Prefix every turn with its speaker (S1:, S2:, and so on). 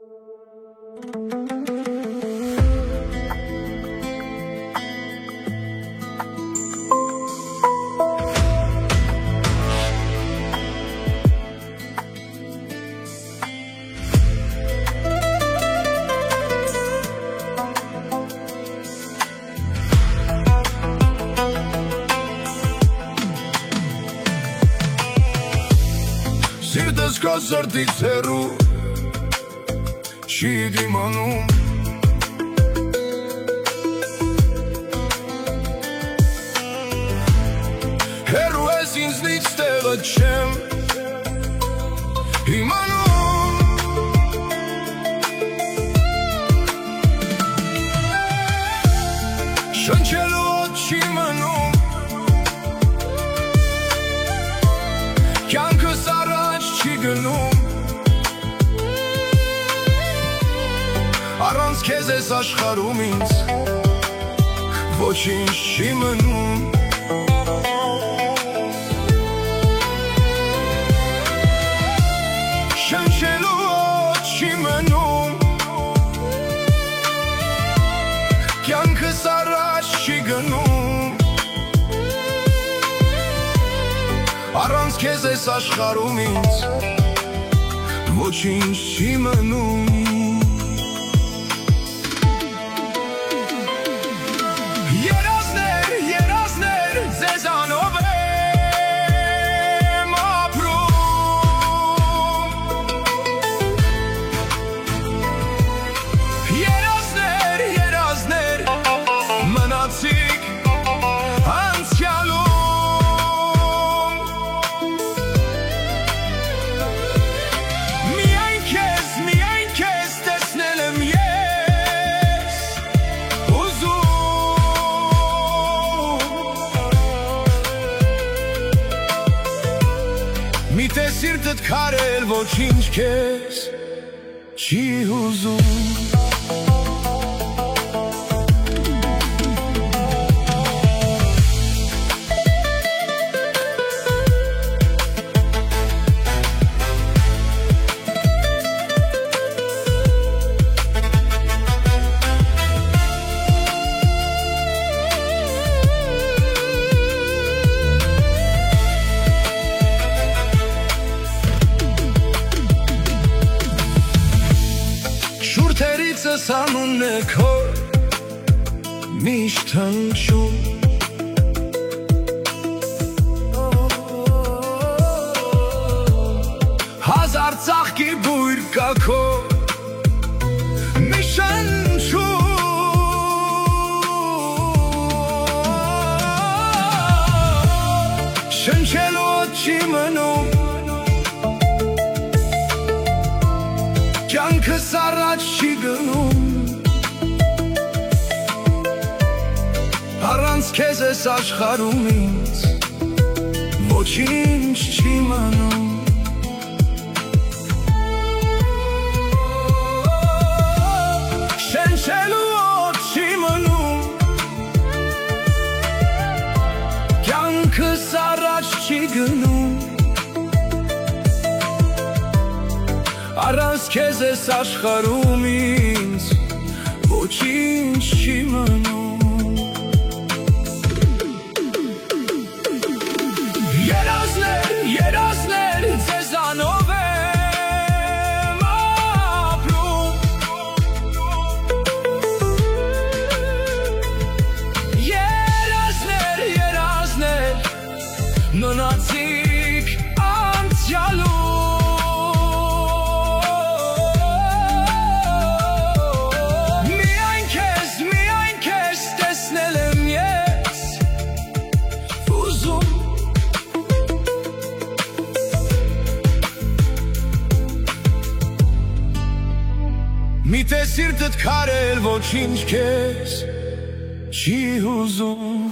S1: Սիրտս քո սրտից հեռու չի դիմանում Հեռու ես ինձնից տեղը չեմ իմանում Շնչելու օդ չի մնում Կյանքս առաջ չի գնում Առանց քեզ ես աշխարհում ինձ Ոչինչ չի մնում Շնչելու օդ չի մնում Կյանքս առաջ չի գնում Առանց քեզ ես աշխարհում ինձ Ոչինչ չի մնում Երազներ, երազներ, ձեզանով եմ ապրում Երազներ, երազներ, մնացիք անցյալում Միայն քեզ տեսնել եմ ես Միթե սիրտդ քարել ոչինչ քեզ չի հուզում Շուրթերիցս անունն է քո միշտ հնչում Հազար ծաղկի բույր կա քո մի շնչում Շնչելու օդ չի մնում Կյանքս առաջ չի գնում Առանց քեզ ես աշխարհում ինձ Ոչինչ չի մնում Շնչելու օդ չի մնում Կյանքս առաջ չի գնում Առանց քեզ ես աշխարհում ինձ Ոչինչ չի մնում Երազներ, երազներ, ձեզանով եմ ապրում Երազներ, երազներ, մնացիք անցյալում Միթե սիրտդ քարել ոչինչ քեզ չի հուզում